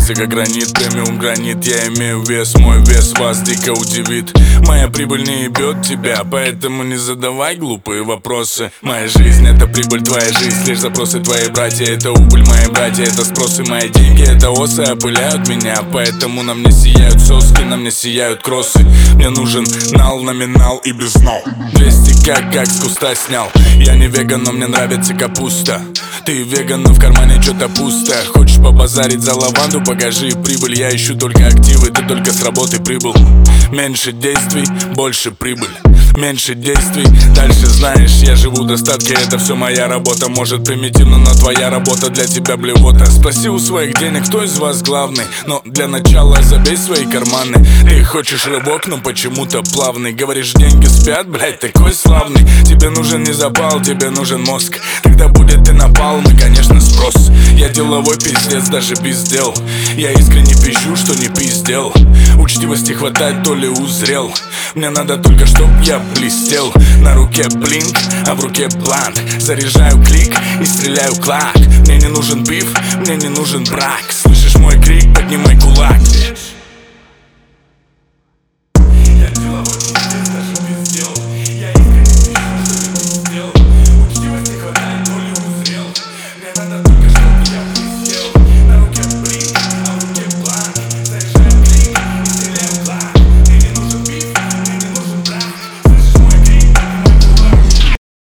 сердце как гранит, премиум гранит. Я имею вес, мой вес вас дико удивит. Моя прибыль не ебет тебя, поэтому не задавай глупые вопросы. Моя жизнь — это прибыль, твоя жизнь — лишь запросы. Твои братья — это убыль, мои братья — это спросы. Мои деньги — это осы, опыляют меня, поэтому на мне сияют соски, на мне сияют кроссы. Мне нужен нал, номинал и без нал. 200 как с куста снял. Я не веган, но мне нравится капуста. Ты веган, но в кармане что-то пусто. Хочешь побазарить за лаванду, покажи прибыль. Я ищу только активы, ты только с работы прибыл. Меньше действий, больше прибыль. Меньше действий, дальше знаешь, я живу в достатке. Это все моя работа, может примитивно, но твоя работа для тебя блевота. Спроси у своих денег, кто из вас главный. Но для начала забей свои карманы. Ты хочешь рывок, но почему-то плавный. Говоришь, деньги спят, блять, такой славный. Тебе нужен не запал, тебе нужен мозг. Тогда будет и напалм, и конечно спрос. Я деловой пиздец, даже без дел. Я искренне пищу, что не пиздел. Учтивости хватает, то ли узрел. Мне надо только, чтоб я блестел. На руке блинк, а в руке блант. Заряжаю клик и стреляю клак. Мне не нужен биф, мне не нужен брак. Слышишь мой крик, поднимай кулак.